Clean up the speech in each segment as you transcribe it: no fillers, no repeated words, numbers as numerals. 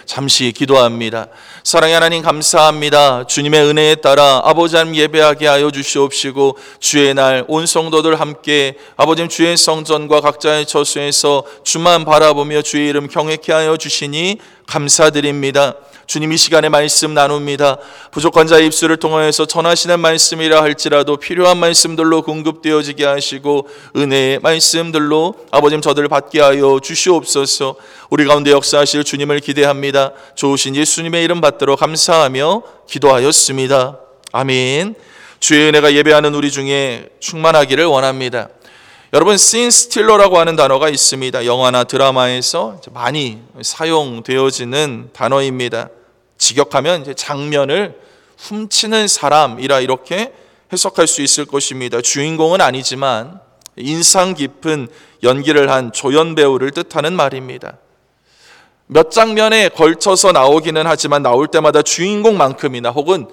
잠시 기도합니다. 사랑의 하나님 감사합니다. 주님의 은혜에 따라 아버지 하나님 예배하게 하여 주시옵시고 주의 날 온 성도들 함께 아버지 주의 성전과 각자의 처소에서 주만 바라보며 주의 이름 경외케 하여 주시니 감사드립니다. 주님 이 시간에 말씀 나눕니다. 부족한 자의 입술을 통하여서 전하시는 말씀이라 할지라도 필요한 말씀들로 공급되어지게 하시고 은혜의 말씀들로 아버지 저들을 받게 하여 주시옵소서. 우리 가운데 역사하실 주님을 기대합니다. 좋으신 예수님의 이름 받들어 감사하며 기도하였습니다. 아멘. 주의 은혜가 예배하는 우리 중에 충만하기를 원합니다. 여러분, 씬 스틸러라고 하는 단어가 있습니다. 영화나 드라마에서 많이 사용되어지는 단어입니다. 직역하면 이제 장면을 훔치는 사람이라 이렇게 해석할 수 있을 것입니다. 주인공은 아니지만 인상 깊은 연기를 한 조연 배우를 뜻하는 말입니다. 몇 장면에 걸쳐서 나오기는 하지만 나올 때마다 주인공만큼이나 혹은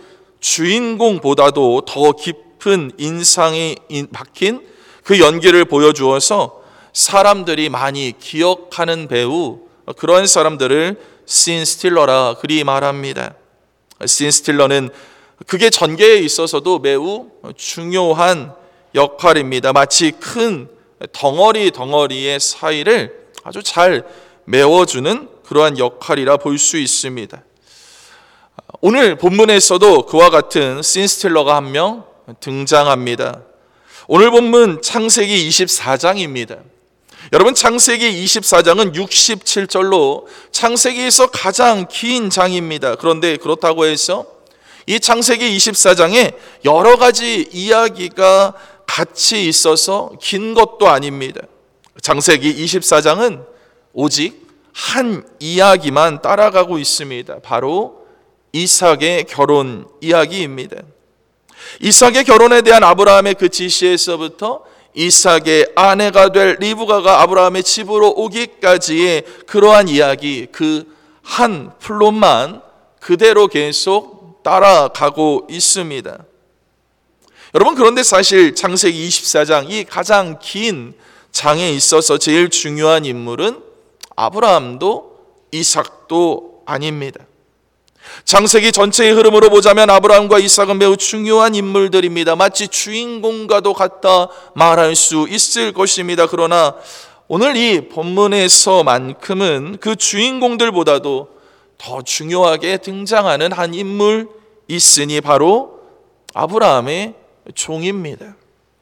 주인공보다도 더 깊은 인상이 박힌 그 연기를 보여주어서 사람들이 많이 기억하는 배우, 그런 사람들을 씬 스틸러라 그리 말합니다. 씬 스틸러는 극의 전개에 있어서도 매우 중요한 역할입니다. 마치 큰 덩어리의 사이를 아주 잘 메워주는 그러한 역할이라 볼 수 있습니다. 오늘 본문에서도 그와 같은 씬 스틸러가 한 명 등장합니다. 오늘 본문 창세기 24장입니다. 여러분, 창세기 24장은 67절로 창세기에서 가장 긴 장입니다. 그런데 그렇다고 해서 이 창세기 24장에 여러 가지 이야기가 같이 있어서 긴 것도 아닙니다. 창세기 24장은 오직 한 이야기만 따라가고 있습니다. 바로 이삭의 결혼 이야기입니다. 이삭의 결혼에 대한 아브라함의 그 지시에서부터 이삭의 아내가 될 리브가가 아브라함의 집으로 오기까지의 그러한 이야기, 그 한 플롯만 그대로 계속 따라가고 있습니다. 여러분, 그런데 사실 창세기 24장 이 가장 긴 장에 있어서 제일 중요한 인물은 아브라함도 이삭도 아닙니다. 창세기 전체의 흐름으로 보자면 아브라함과 이삭은 매우 중요한 인물들입니다. 마치 주인공과도 같다 말할 수 있을 것입니다. 그러나 오늘 이 본문에서만큼은 그 주인공들보다도 더 중요하게 등장하는 한 인물 있으니 바로 아브라함의 종입니다.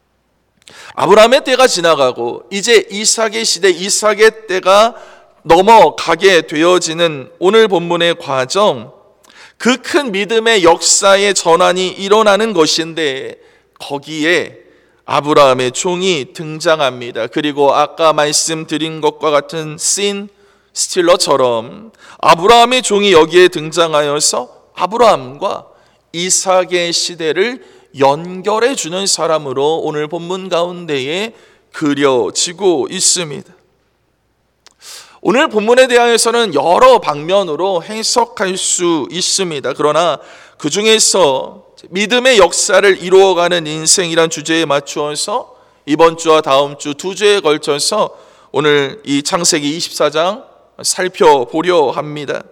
아브라함의 때가 지나가고 이제 이삭의 시대, 이삭의 때가 넘어가게 되어지는 오늘 본문의 과정, 그 큰 믿음의 역사의 전환이 일어나는 것인데 거기에 아브라함의 종이 등장합니다. 그리고 아까 말씀드린 것과 같은 씬 스틸러처럼 아브라함의 종이 여기에 등장하여서 아브라함과 이삭의 시대를 연결해 주는 사람으로 오늘 본문 가운데에 그려지고 있습니다. 오늘 본문에 대하여서는 여러 방면으로 해석할 수 있습니다. 그러나 그 중에서 믿음의 역사를 이루어가는 인생이란 주제에 맞추어서 이번 주와 다음 주 두 주에 걸쳐서 오늘 이 창세기 24장 살펴보려 합니다.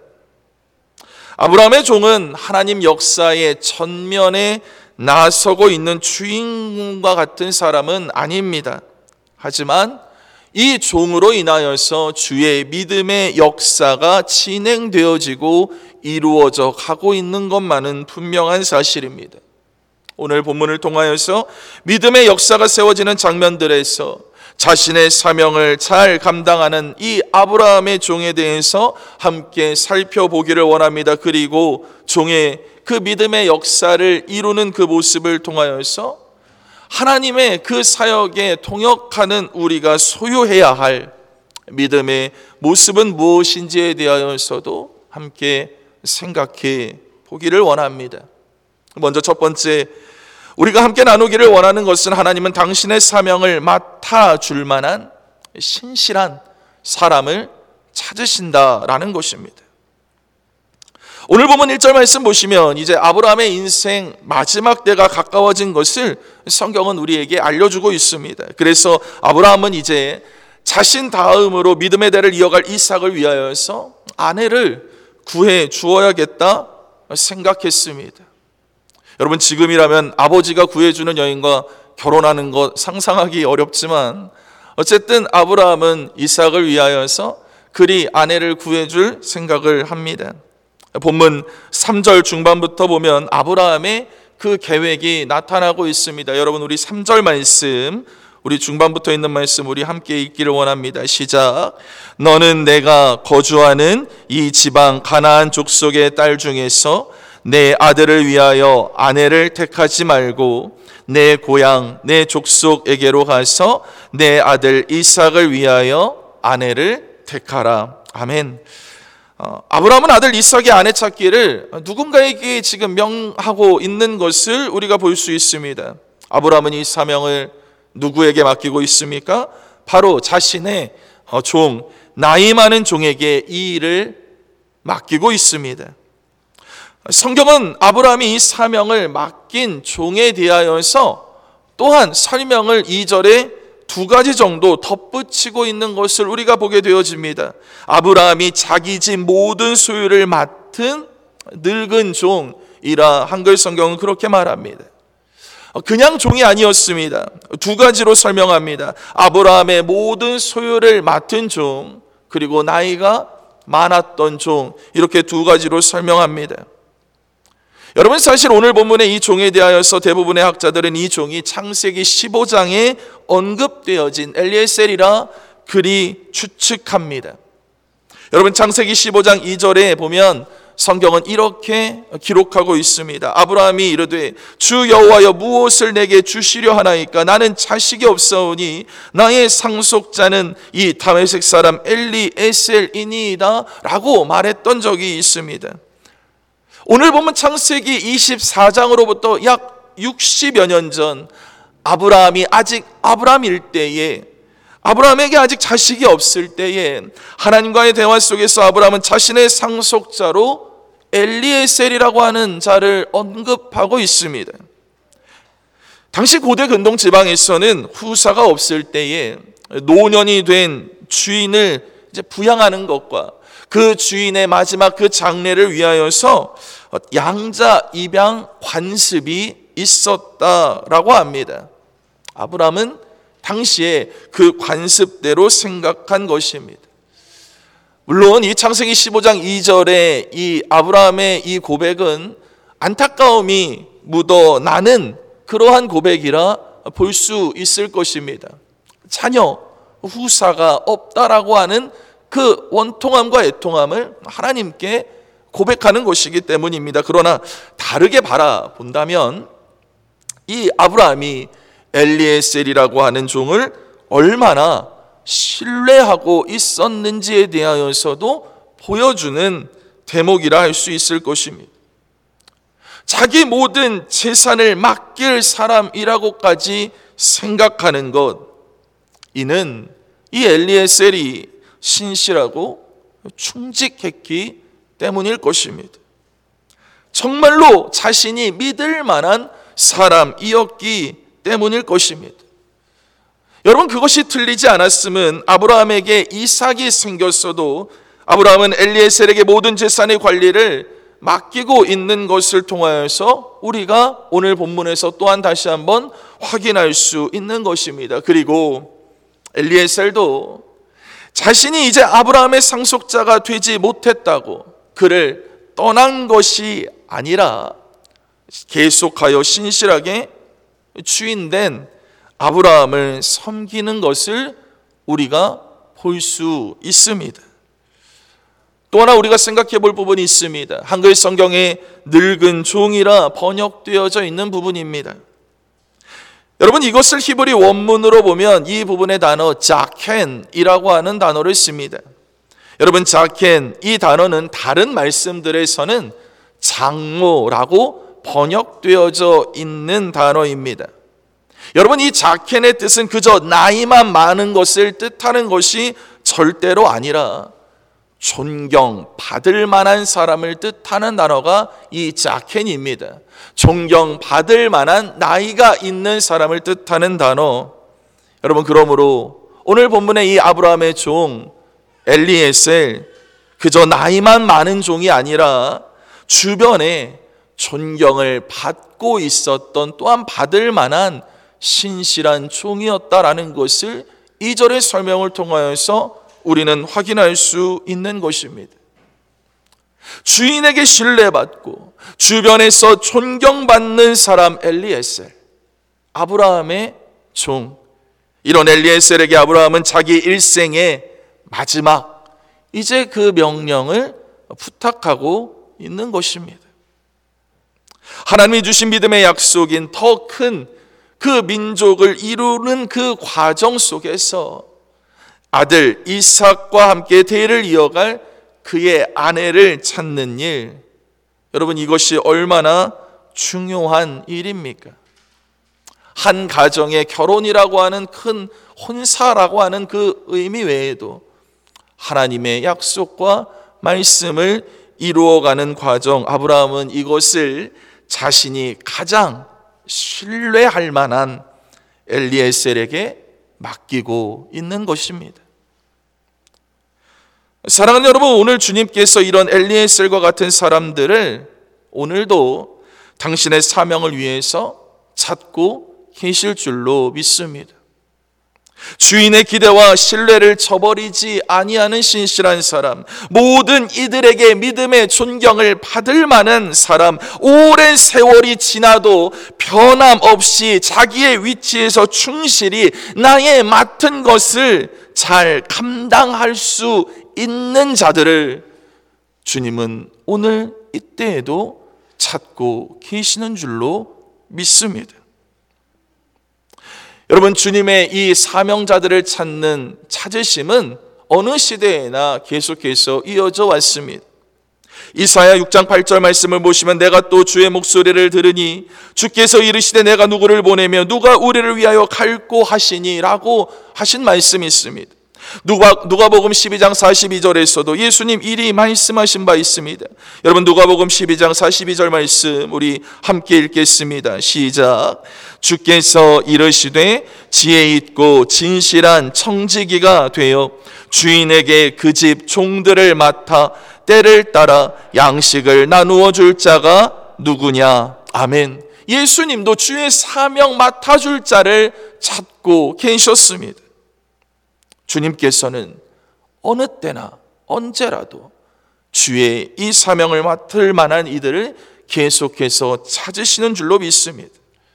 아브라함의 종은 하나님 역사의 전면에 나서고 있는 주인공과 같은 사람은 아닙니다. 하지만 이 종으로 인하여서 주의 믿음의 역사가 진행되어지고 이루어져 가고 있는 것만은 분명한 사실입니다. 오늘 본문을 통하여서 믿음의 역사가 세워지는 장면들에서 자신의 사명을 잘 감당하는 이 아브라함의 종에 대해서 함께 살펴보기를 원합니다. 그리고 종의 그 믿음의 역사를 이루는 그 모습을 통하여서 하나님의 그 사역에 통역하는 우리가 소유해야 할 믿음의 모습은 무엇인지에 대하여서도 함께 생각해 보기를 원합니다. 먼저 첫 번째, 우리가 함께 나누기를 원하는 것은 하나님은 당신의 사명을 맡아줄 만한 신실한 사람을 찾으신다라는 것입니다. 오늘 보면 1절 말씀 보시면 이제 아브라함의 인생 마지막 때가 가까워진 것을 성경은 우리에게 알려주고 있습니다. 그래서 아브라함은 이제 자신 다음으로 믿음의 대를 이어갈 이삭을 위하여서 아내를 구해 주어야겠다 생각했습니다. 여러분, 지금이라면 아버지가 구해주는 여인과 결혼하는 것 상상하기 어렵지만 어쨌든 아브라함은 이삭을 위하여서 그리 아내를 구해줄 생각을 합니다. 본문 3절 중반부터 보면 아브라함의 그 계획이 나타나고 있습니다. 여러분, 우리 3절 말씀, 우리 중반부터 있는 말씀 우리 함께 읽기를 원합니다. 시작. 너는 내가 거주하는 이 지방 가나안 족속의 딸 중에서 내 아들을 위하여 아내를 택하지 말고 내 고향 내 족속에게로 가서 내 아들 이삭을 위하여 아내를 택하라. 아멘. 아브라함은 아들 이삭의 아내 찾기를 누군가에게 지금 명하고 있는 것을 우리가 볼 수 있습니다. 아브라함은 이 사명을 누구에게 맡기고 있습니까? 바로 자신의 종, 나이 많은 종에게 이 일을 맡기고 있습니다. 성경은 아브라함이 이 사명을 맡긴 종에 대하여서 또한 설명을 2절에 2가지 정도 덧붙이고 있는 것을 우리가 보게 되어집니다. 아브라함이 자기 집 모든 소유를 맡은 늙은 종이라 한글 성경은 그렇게 말합니다. 그냥 종이 아니었습니다. 2가지로 설명합니다. 아브라함의 모든 소유를 맡은 종, 그리고 나이가 많았던 종, 이렇게 2가지로 설명합니다. 여러분, 사실 오늘 본문의 이 종에 대하여서 대부분의 학자들은 이 종이 창세기 15장에 언급되어진 엘리에셀이라 그리 추측합니다. 여러분, 창세기 15장 2절에 보면 성경은 이렇게 기록하고 있습니다. 아브라함이 이르되 주 여호와여 무엇을 내게 주시려 하나이까? 나는 자식이 없사오니 나의 상속자는 이 다메섹 사람 엘리에셀이니이다 라고 말했던 적이 있습니다. 오늘 보면 창세기 24장으로부터 약 60여 년 전 아브라함이 아직 아브라함일 때에, 아브라함에게 아직 자식이 없을 때에 하나님과의 대화 속에서 아브라함은 자신의 상속자로 엘리에셀이라고 하는 자를 언급하고 있습니다. 당시 고대 근동 지방에서는 후사가 없을 때에 노년이 된 주인을 이제 부양하는 것과 그 주인의 마지막 그 장례를 위하여서 양자 입양 관습이 있었다라고 합니다. 아브라함은 당시에 그 관습대로 생각한 것입니다. 물론 이 창세기 15장 2절에 이 아브라함의 이 고백은 안타까움이 묻어나는 그러한 고백이라 볼 수 있을 것입니다. 자녀, 후사가 없다라고 하는 그 원통함과 애통함을 하나님께 고백하는 것이기 때문입니다. 그러나 다르게 바라본다면 이 아브라함이 엘리에셀이라고 하는 종을 얼마나 신뢰하고 있었는지에 대하여서도 보여주는 대목이라 할 수 있을 것입니다. 자기 모든 재산을 맡길 사람이라고까지 생각하는 것, 이는 이 엘리에셀이 신실하고 충직했기 때문일 것입니다. 정말로 자신이 믿을 만한 사람이었기 때문일 것입니다. 여러분, 그것이 틀리지 않았으면 아브라함에게 이삭이 생겼어도 아브라함은 엘리에셀에게 모든 재산의 관리를 맡기고 있는 것을 통하여서 우리가 오늘 본문에서 또한 다시 한번 확인할 수 있는 것입니다. 그리고 엘리에셀도 자신이 이제 아브라함의 상속자가 되지 못했다고 그를 떠난 것이 아니라 계속하여 신실하게 주인된 아브라함을 섬기는 것을 우리가 볼 수 있습니다. 또 하나 우리가 생각해 볼 부분이 있습니다. 한글 성경에 늙은 종이라 번역되어져 있는 부분입니다. 여러분, 이것을 히브리 원문으로 보면 이 부분의 단어 자켄이라고 하는 단어를 씁니다. 여러분, 자켄, 이 단어는 다른 말씀들에서는 장모라고 번역되어져 있는 단어입니다. 여러분, 이 자켄의 뜻은 그저 나이만 많은 것을 뜻하는 것이 절대로 아니라 존경받을 만한 사람을 뜻하는 단어가 이 자켄입니다. 존경받을 만한 나이가 있는 사람을 뜻하는 단어. 여러분, 그러므로 오늘 본문의 이 아브라함의 종 엘리에셀, 그저 나이만 많은 종이 아니라 주변에 존경을 받고 있었던, 또한 받을 만한 신실한 종이었다라는 것을 2절의 설명을 통하여서 우리는 확인할 수 있는 것입니다. 주인에게 신뢰받고 주변에서 존경받는 사람 엘리에셀, 아브라함의 종. 이런 엘리에셀에게 아브라함은 자기 일생의 마지막, 이제 그 명령을 부탁하고 있는 것입니다. 하나님이 주신 믿음의 약속인 더 큰 그 민족을 이루는 그 과정 속에서 아들 이삭과 함께 대를 이어갈 그의 아내를 찾는 일, 여러분, 이것이 얼마나 중요한 일입니까? 한 가정의 결혼이라고 하는 큰 혼사라고 하는 그 의미 외에도 하나님의 약속과 말씀을 이루어가는 과정, 아브라함은 이것을 자신이 가장 신뢰할 만한 엘리에셀에게 맡기고 있는 것입니다. 사랑하는 여러분, 오늘 주님께서 이런 엘리에셀과 같은 사람들을 오늘도 당신의 사명을 위해서 찾고 계실 줄로 믿습니다. 주인의 기대와 신뢰를 저버리지 아니하는 신실한 사람, 모든 이들에게 믿음의 존경을 받을 만한 사람, 오랜 세월이 지나도 변함없이 자기의 위치에서 충실히 나의 맡은 것을 잘 감당할 수 있는 자들을 주님은 오늘 이때에도 찾고 계시는 줄로 믿습니다. 여러분, 주님의 이 사명자들을 찾으심은 어느 시대에나 계속해서 이어져 왔습니다. 이사야 6장 8절 말씀을 보시면, 내가 또 주의 목소리를 들으니 주께서 이르시되 내가 누구를 보내며 누가 우리를 위하여 갈고 하시니 라고 하신 말씀이 있습니다. 누가복음 12장 42절에서도 예수님 이리 말씀하신 바 있습니다. 여러분, 누가복음 12장 42절 말씀 우리 함께 읽겠습니다. 시작. 주께서 이르시되 지혜 있고 진실한 청지기가 되어 주인에게 그 집 종들을 맡아 때를 따라 양식을 나누어 줄 자가 누구냐. 아멘. 예수님도 주의 사명 맡아줄 자를 찾고 계셨습니다. 주님께서는 어느 때나 언제라도 주의 이 사명을 맡을 만한 이들을 계속해서 찾으시는 줄로 믿습니다.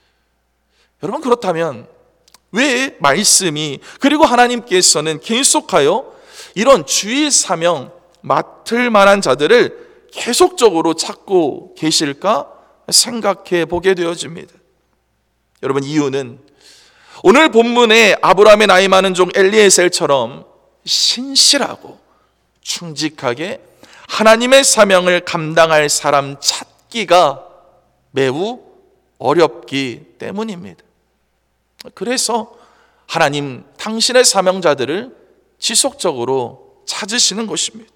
여러분, 그렇다면 왜 말씀이, 그리고 하나님께서는 계속하여 이런 주의 사명 맡을 만한 자들을 계속적으로 찾고 계실까 생각해 보게 되어집니다. 여러분, 이유는 오늘 본문의 아브라함의 나이 많은 종 엘리에셀처럼 신실하고 충직하게 하나님의 사명을 감당할 사람 찾기가 매우 어렵기 때문입니다. 그래서 하나님 당신의 사명자들을 지속적으로 찾으시는 것입니다.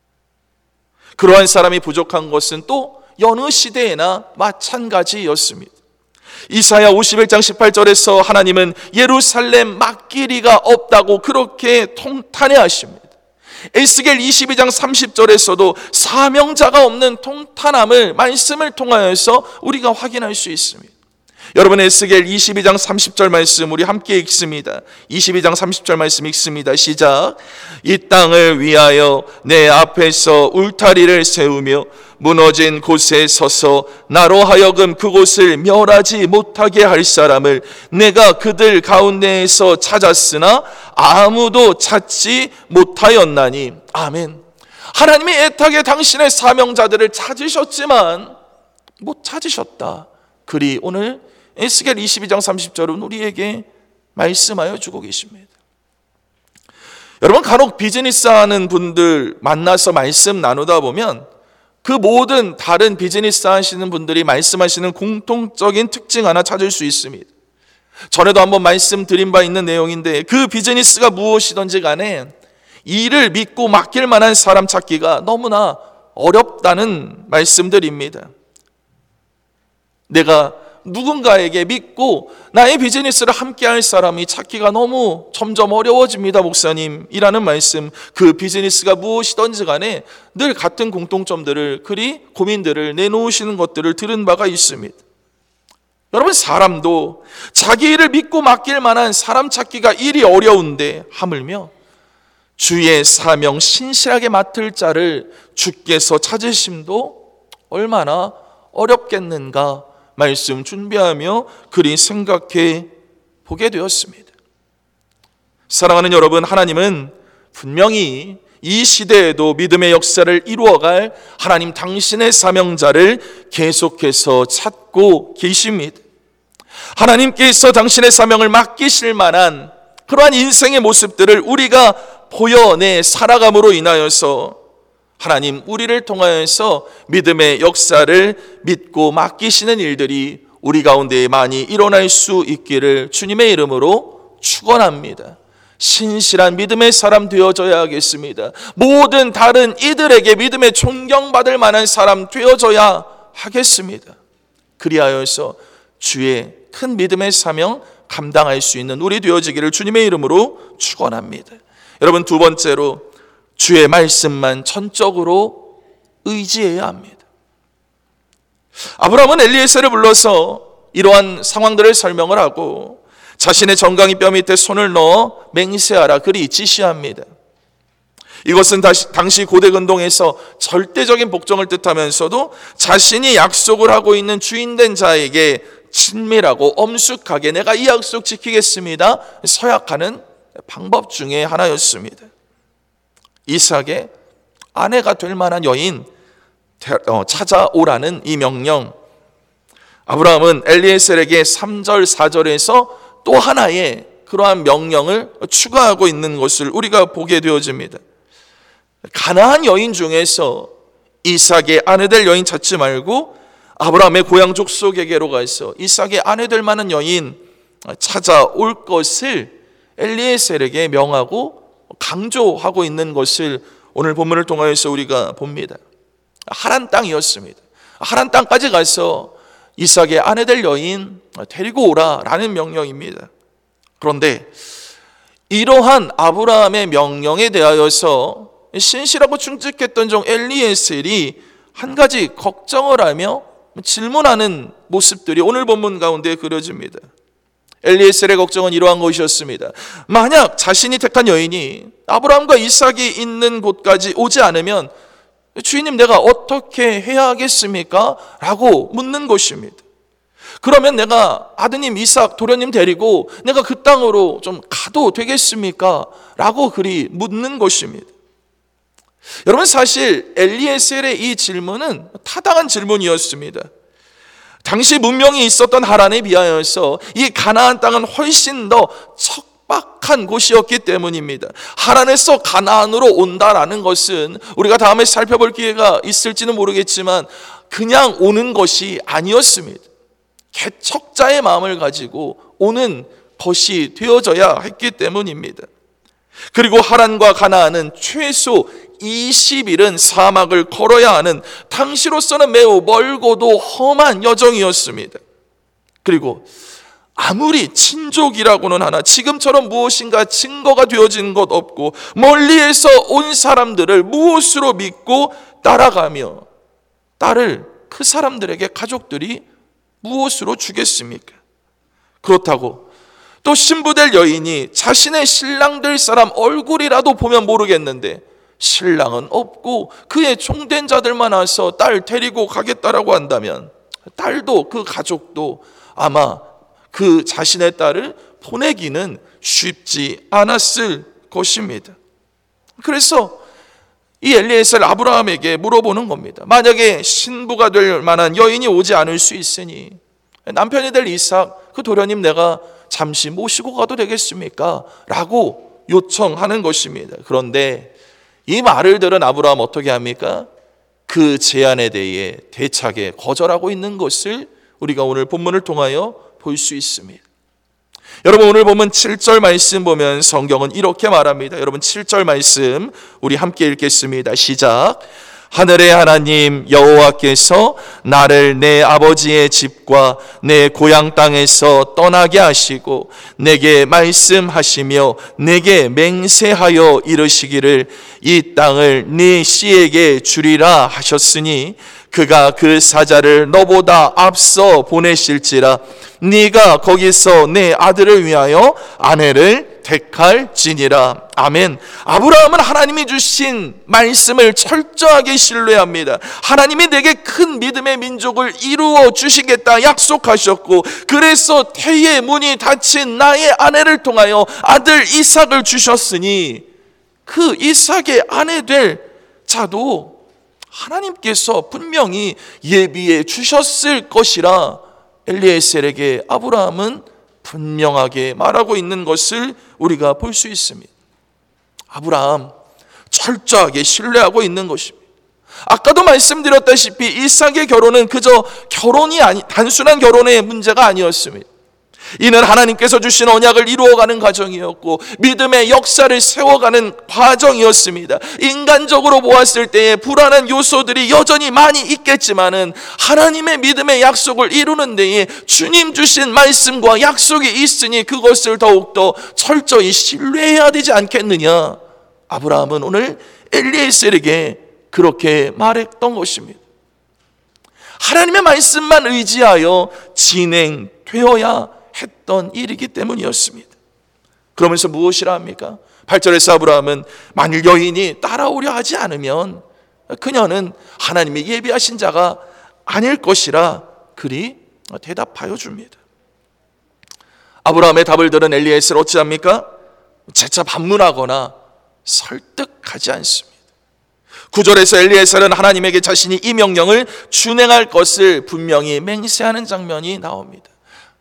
그러한 사람이 부족한 것은 또 여느 시대에나 마찬가지였습니다. 이사야 51장 18절에서 하나님은 예루살렘 막길이가 없다고 그렇게 통탄해 하십니다. 에스겔 22장 30절에서도 사명자가 없는 통탄함을 말씀을 통하여서 우리가 확인할 수 있습니다. 여러분, 에스겔 22장 30절 말씀 우리 함께 읽습니다. 22장 30절 말씀 읽습니다. 시작. 이 땅을 위하여 내 앞에서 울타리를 세우며 무너진 곳에 서서 나로 하여금 그곳을 멸하지 못하게 할 사람을 내가 그들 가운데에서 찾았으나 아무도 찾지 못하였나니. 아멘. 하나님이 애타게 당신의 사명자들을 찾으셨지만 못 찾으셨다. 그리 오늘 에스겔 22장 30절은 우리에게 말씀하여 주고 계십니다. 여러분, 간혹 비즈니스 하는 분들 만나서 말씀 나누다 보면 그 모든 다른 비즈니스 하시는 분들이 말씀하시는 공통적인 특징 하나 찾을 수 있습니다. 전에도 한번 말씀드린 바 있는 내용인데, 그 비즈니스가 무엇이든지 간에 일을 믿고 맡길 만한 사람 찾기가 너무나 어렵다는 말씀들입니다. 내가 누군가에게 믿고 나의 비즈니스를 함께할 사람이 찾기가 너무 점점 어려워집니다, 목사님이라는 말씀. 그 비즈니스가 무엇이든지 간에 늘 같은 공통점들을, 그리 고민들을 내놓으시는 것들을 들은 바가 있습니다. 여러분, 사람도 자기 일을 믿고 맡길 만한 사람 찾기가 일이 어려운데 하물며 주의 사명 신실하게 맡을 자를 주께서 찾으심도 얼마나 어렵겠는가 말씀 준비하며 그리 생각해 보게 되었습니다. 사랑하는 여러분, 하나님은 분명히 이 시대에도 믿음의 역사를 이루어갈 하나님 당신의 사명자를 계속해서 찾고 계십니다. 하나님께서 당신의 사명을 맡기실 만한 그러한 인생의 모습들을 우리가 보여내 살아감으로 인하여서 하나님 우리를 통하여서 믿음의 역사를 믿고 맡기시는 일들이 우리 가운데 많이 일어날 수 있기를 주님의 이름으로 축원합니다. 신실한 믿음의 사람 되어져야 하겠습니다. 모든 다른 이들에게 믿음의 존경받을 만한 사람 되어져야 하겠습니다. 그리하여서 주의 큰 믿음의 사명 감당할 수 있는 우리 되어지기를 주님의 이름으로 축원합니다. 여러분, 두 번째로 주의 말씀만 전적으로 의지해야 합니다. 아브라함은 엘리에셀을 불러서 이러한 상황들을 설명을 하고 자신의 정강이 뼈 밑에 손을 넣어 맹세하라 그리 지시합니다. 이것은 당시 고대 근동에서 절대적인 복종을 뜻하면서도 자신이 약속을 하고 있는 주인된 자에게 친밀하고 엄숙하게 내가 이 약속 지키겠습니다 서약하는 방법 중에 하나였습니다. 이삭의 아내가 될 만한 여인 찾아오라는 이 명령, 아브라함은 엘리에셀에게 3절 4절에서 또 하나의 그러한 명령을 추가하고 있는 것을 우리가 보게 되어집니다. 가나안 여인 중에서 이삭의 아내 될 여인 찾지 말고 아브라함의 고향 족속에게로 가서 이삭의 아내 될 만한 여인 찾아올 것을 엘리에셀에게 명하고 강조하고 있는 것을 오늘 본문을 통하여서 우리가 봅니다. 하란 땅이었습니다. 하란 땅까지 가서 이삭의 아내 될 여인 데리고 오라라는 명령입니다. 그런데 이러한 아브라함의 명령에 대하여서 신실하고 충직했던 종 엘리에셀이 한 가지 걱정을 하며 질문하는 모습들이 오늘 본문 가운데 그려집니다. 엘리에셀의 걱정은 이러한 것이었습니다. 만약 자신이 택한 여인이 아브라함과 이삭이 있는 곳까지 오지 않으면 주인님 내가 어떻게 해야 하겠습니까? 라고 묻는 것입니다. 그러면 내가 아드님 이삭 도련님 데리고 내가 그 땅으로 좀 가도 되겠습니까? 라고 그리 묻는 것입니다. 여러분, 사실 엘리에셀의 이 질문은 타당한 질문이었습니다. 당시 문명이 있었던 하란에 비하여서 이 가나안 땅은 훨씬 더 척박한 곳이었기 때문입니다. 하란에서 가나안으로 온다라는 것은 우리가 다음에 살펴볼 기회가 있을지는 모르겠지만 그냥 오는 것이 아니었습니다. 개척자의 마음을 가지고 오는 것이 되어져야 했기 때문입니다. 그리고 하란과 가나안은 최소 20일은 사막을 걸어야 하는 당시로서는 매우 멀고도 험한 여정이었습니다. 그리고 아무리 친족이라고는 하나 지금처럼 무엇인가 증거가 되어진 것 없고 멀리에서 온 사람들을 무엇으로 믿고 따라가며 딸을 그 사람들에게 가족들이 무엇으로 주겠습니까? 그렇다고 또 신부될 여인이 자신의 신랑 될 사람 얼굴이라도 보면 모르겠는데 신랑은 없고 그의 종된 자들만 와서 딸 데리고 가겠다라고 한다면 딸도 그 가족도 아마 그 자신의 딸을 보내기는 쉽지 않았을 것입니다. 그래서 이 엘리에셀 아브라함에게 물어보는 겁니다. 만약에 신부가 될 만한 여인이 오지 않을 수 있으니 남편이 될 이삭 그 도련님 내가 잠시 모시고 가도 되겠습니까? 라고 요청하는 것입니다. 그런데 이 말을 들은 아브라함 어떻게 합니까? 그 제안에 대해 대차게 거절하고 있는 것을 우리가 오늘 본문을 통하여 볼 수 있습니다. 여러분, 오늘 보면 7절 말씀 보면 성경은 이렇게 말합니다. 여러분, 7절 말씀 우리 함께 읽겠습니다. 시작. 하늘의 하나님 여호와께서 나를 내 아버지의 집과 내 고향 땅에서 떠나게 하시고 내게 말씀하시며 내게 맹세하여 이르시기를 이 땅을 네 씨에게 주리라 하셨으니 그가 그 사자를 너보다 앞서 보내실지라 네가 거기서 내 아들을 위하여 아내를 택할지니라. 아멘. 아브라함은 하나님이 주신 말씀을 철저하게 신뢰합니다. 하나님이 내게 큰 믿음의 민족을 이루어 주시겠다 약속하셨고, 그래서 태의 문이 닫힌 나의 아내를 통하여 아들 이삭을 주셨으니 그 이삭의 아내 될 자도 하나님께서 분명히 예비해 주셨을 것이라 엘리에셀에게 아브라함은 분명하게 말하고 있는 것을 우리가 볼 수 있습니다. 아브라함 철저하게 신뢰하고 있는 것입니다. 아까도 말씀드렸다시피 이삭의 결혼은 그저 결혼이 단순한 결혼의 문제가 아니었습니다. 이는 하나님께서 주신 언약을 이루어가는 과정이었고 믿음의 역사를 세워가는 과정이었습니다. 인간적으로 보았을 때에 불안한 요소들이 여전히 많이 있겠지만은 하나님의 믿음의 약속을 이루는 데에 주님 주신 말씀과 약속이 있으니 그것을 더욱더 철저히 신뢰해야 되지 않겠느냐. 아브라함은 오늘 엘리에셀에게 그렇게 말했던 것입니다. 하나님의 말씀만 의지하여 진행되어야 했던 일이기 때문이었습니다. 그러면서 무엇이라 합니까? 8절에서 아브라함은 만일 여인이 따라오려 하지 않으면 그녀는 하나님이 예비하신 자가 아닐 것이라 그리 대답하여 줍니다. 아브라함의 답을 들은 엘리에셀 어찌합니까? 재차 반문하거나 설득하지 않습니다. 9절에서 엘리에셀은 하나님에게 자신이 이 명령을 준행할 것을 분명히 맹세하는 장면이 나옵니다.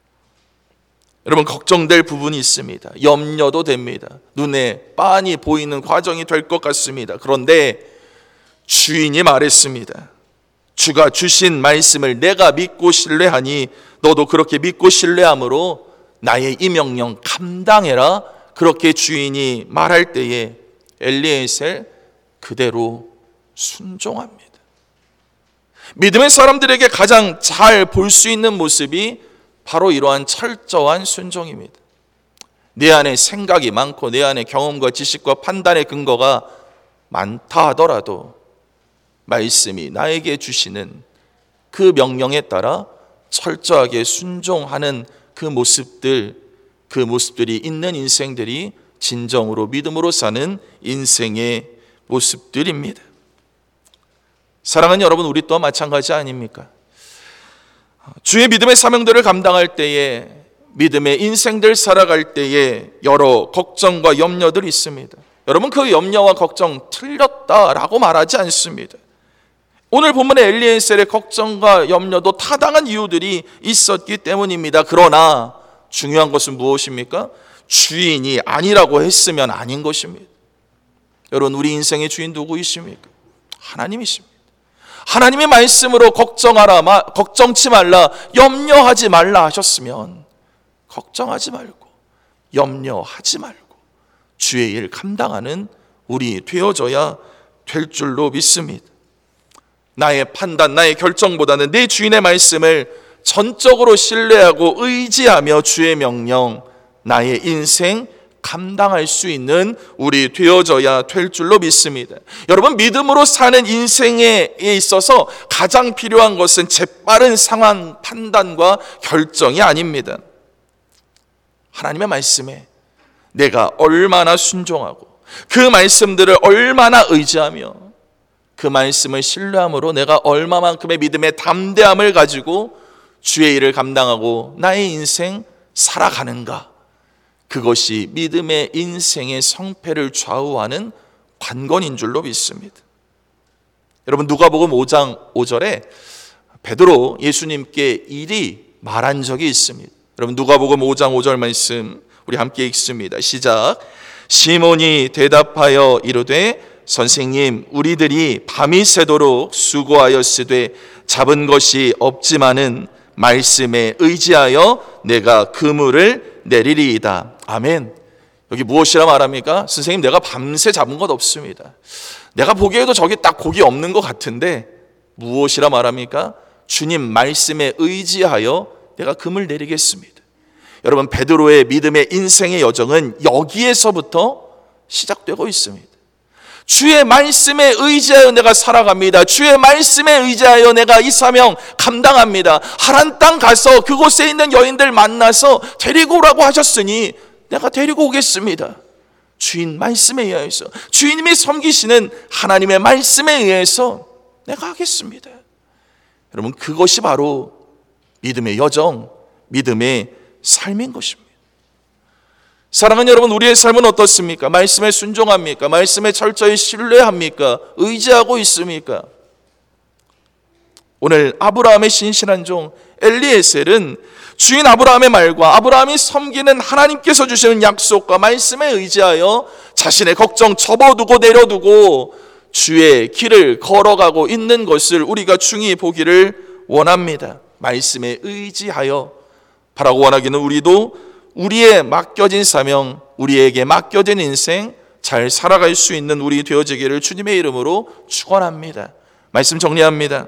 여러분, 걱정될 부분이 있습니다. 염려도 됩니다. 눈에 빤히 보이는 과정이 될 것 같습니다. 그런데 주인이 말했습니다. 주가 주신 말씀을 내가 믿고 신뢰하니 너도 그렇게 믿고 신뢰함으로 나의 이 명령 감당해라. 그렇게 주인이 말할 때에 엘리에셀 그대로 순종합니다. 믿음의 사람들에게 가장 잘 볼 수 있는 모습이 바로 이러한 철저한 순종입니다. 내 안에 생각이 많고 내 안에 경험과 지식과 판단의 근거가 많다 하더라도 말씀이 나에게 주시는 그 명령에 따라 철저하게 순종하는 그 모습들이 있는 인생들이 진정으로 믿음으로 사는 인생의 모습들입니다. 사랑하는 여러분, 우리 또한 마찬가지 아닙니까? 주의 믿음의 사명들을 감당할 때에, 믿음의 인생들 살아갈 때에 여러 걱정과 염려들이 있습니다. 여러분, 그 염려와 걱정 틀렸다라고 말하지 않습니다. 오늘 본문의 엘리에셀의 걱정과 염려도 타당한 이유들이 있었기 때문입니다. 그러나 중요한 것은 무엇입니까? 주인이 아니라고 했으면 아닌 것입니다. 여러분, 우리 인생의 주인 누구이십니까? 하나님이십니다. 하나님의 말씀으로 걱정치 말라, 염려하지 말라 하셨으면 걱정하지 말고 염려하지 말고 주의 일 감당하는 우리 되어져야 될 줄로 믿습니다. 나의 판단, 나의 결정보다는 내 주인의 말씀을 전적으로 신뢰하고 의지하며 주의 명령, 나의 인생 감당할 수 있는 우리 되어져야 될 줄로 믿습니다. 여러분, 믿음으로 사는 인생에 있어서 가장 필요한 것은 재빠른 상황 판단과 결정이 아닙니다. 하나님의 말씀에 내가 얼마나 순종하고 그 말씀들을 얼마나 의지하며 그 말씀을 신뢰함으로 내가 얼마만큼의 믿음의 담대함을 가지고 주의 일을 감당하고 나의 인생 살아가는가, 그것이 믿음의 인생의 성패를 좌우하는 관건인 줄로 믿습니다. 여러분, 누가복음 5장 5절에 베드로 예수님께 이리 말한 적이 있습니다. 여러분, 누가복음 5장 5절 말씀 우리 함께 읽습니다. 시작. 시몬이 대답하여 이르되 선생님, 우리들이 밤이 새도록 수고하였으되 잡은 것이 없지만은 말씀에 의지하여 내가 그물을 내리리이다. 아멘. 여기 무엇이라 말합니까? 선생님, 내가 밤새 잡은 것 없습니다. 내가 보기에도 저기 딱 곡이 없는 것 같은데 무엇이라 말합니까? 주님 말씀에 의지하여 내가 금을 내리겠습니다. 여러분, 베드로의 믿음의 인생의 여정은 여기에서부터 시작되고 있습니다. 주의 말씀에 의지하여 내가 살아갑니다. 주의 말씀에 의지하여 내가 이 사명 감당합니다. 하란 땅 가서 그곳에 있는 여인들 만나서 데리고 오라고 하셨으니 내가 데리고 오겠습니다. 주인 말씀에 의해서, 주님이 섬기시는 하나님의 말씀에 의해서 내가 하겠습니다. 여러분, 그것이 바로 믿음의 여정, 믿음의 삶인 것입니다. 사랑하는 여러분, 우리의 삶은 어떻습니까? 말씀에 순종합니까? 말씀에 철저히 신뢰합니까? 의지하고 있습니까? 오늘 아브라함의 신실한 종 엘리에셀은 주인 아브라함의 말과 아브라함이 섬기는 하나님께서 주시는 약속과 말씀에 의지하여 자신의 걱정 접어두고 내려두고 주의 길을 걸어가고 있는 것을 우리가 중히 보기를 원합니다. 말씀에 의지하여 바라고 원하기는 우리도 우리의 맡겨진 사명, 우리에게 맡겨진 인생 잘 살아갈 수 있는 우리 되어지기를 주님의 이름으로 축원합니다. 말씀 정리합니다.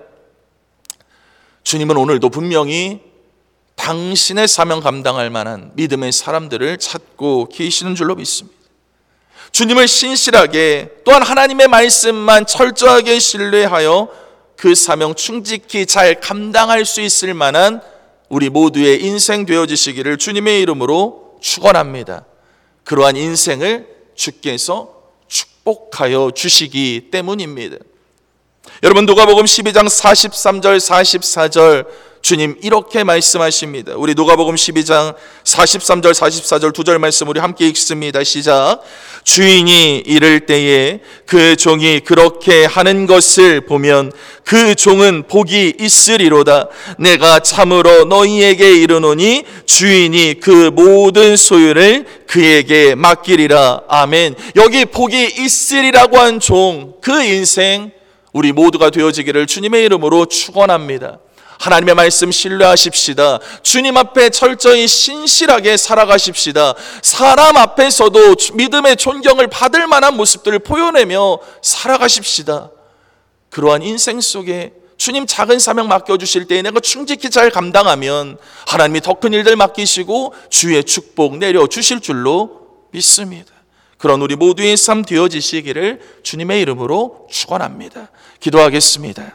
주님은 오늘도 분명히 당신의 사명 감당할 만한 믿음의 사람들을 찾고 계시는 줄로 믿습니다. 주님을 신실하게, 또한 하나님의 말씀만 철저하게 신뢰하여 그 사명 충직히 잘 감당할 수 있을 만한 우리 모두의 인생 되어지시기를 주님의 이름으로 축원합니다. 그러한 인생을 주께서 축복하여 주시기 때문입니다. 여러분, 누가복음 12장 43절 44절 주님 이렇게 말씀하십니다. 우리 누가복음 12장 43절 44절 두 절 말씀 우리 함께 읽습니다. 시작. 주인이 이를 때에 그 종이 그렇게 하는 것을 보면 그 종은 복이 있으리로다. 내가 참으로 너희에게 이르노니 주인이 그 모든 소유를 그에게 맡기리라. 아멘. 여기 복이 있으리라고 한 종, 그 인생 우리 모두가 되어지기를 주님의 이름으로 축원합니다. 하나님의 말씀 신뢰하십시다. 주님 앞에 철저히 신실하게 살아가십시다. 사람 앞에서도 믿음의 존경을 받을 만한 모습들을 보여내며 살아가십시다. 그러한 인생 속에 주님 작은 사명 맡겨주실 때에 내가 충직히 잘 감당하면 하나님이 더 큰 일들 맡기시고 주의 축복 내려주실 줄로 믿습니다. 그런 우리 모두의 삶 되어지시기를 주님의 이름으로 축원합니다. 기도하겠습니다.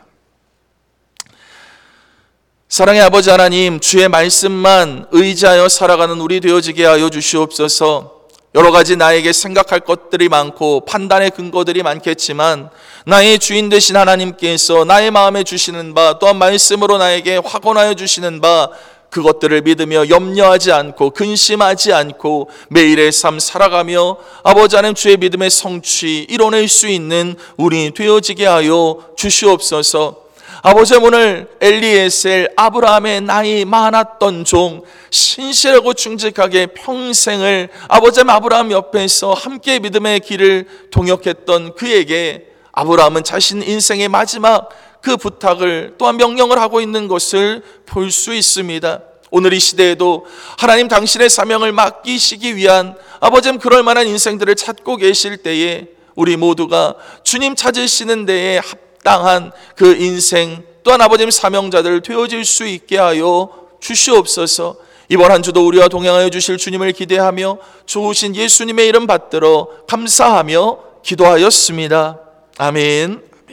사랑의 아버지 하나님, 주의 말씀만 의지하여 살아가는 우리 되어지게 하여 주시옵소서. 여러 가지 나에게 생각할 것들이 많고 판단의 근거들이 많겠지만 나의 주인 되신 하나님께서 나의 마음에 주시는 바, 또한 말씀으로 나에게 확언하여 주시는 바, 그것들을 믿으며 염려하지 않고 근심하지 않고 매일의 삶 살아가며 아버지 하나님 주의 믿음의 성취 이뤄낼 수 있는 우리 되어지게 하여 주시옵소서. 아버지, 오늘 엘리에셀 아브라함의 나이 많았던 종, 신실하고 충직하게 평생을 아버지 아브라함 옆에서 함께 믿음의 길을 동역했던 그에게 아브라함은 자신 인생의 마지막 그 부탁을 또한 명령을 하고 있는 것을 볼 수 있습니다. 오늘 이 시대에도 하나님 당신의 사명을 맡기시기 위한 아버지 그럴 만한 인생들을 찾고 계실 때에 우리 모두가 주님 찾으시는 데에 합당한 그 인생 또한 아버지 사명자들 되어질 수 있게 하여 주시옵소서. 이번 한 주도 우리와 동행하여 주실 주님을 기대하며 좋으신 예수님의 이름 받들어 감사하며 기도하였습니다. 아멘.